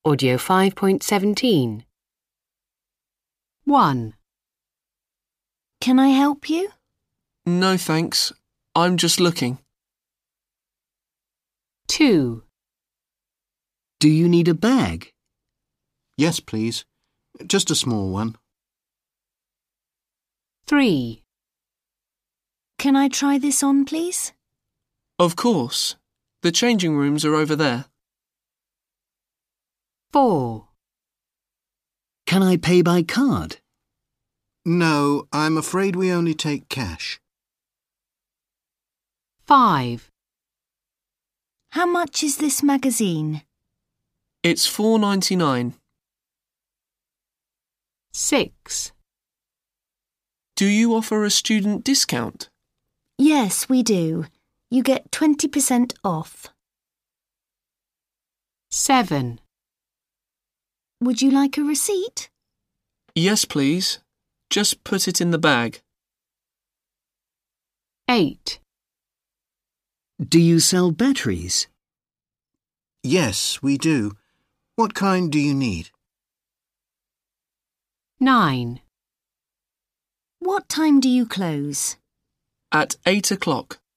Audio 5.17. 1, Can I help you? No, thanks. I'm just looking. 2, Do you need a bag? Yes, please. Just a small one. 3, Can I try this on, please? Of course. The changing rooms are over there. 4, Can I pay by card? No, I'm afraid we only take cash. 5, How much is this magazine? It's $4.99. 6, Do you offer a student discount? Yes, we do. You get 20% off. 7, Would you like a receipt? Yes, please. Just put it in the bag. 8, Do you sell batteries? Yes, we do. What kind do you need? 9, What time do you close? At 8 o'clock.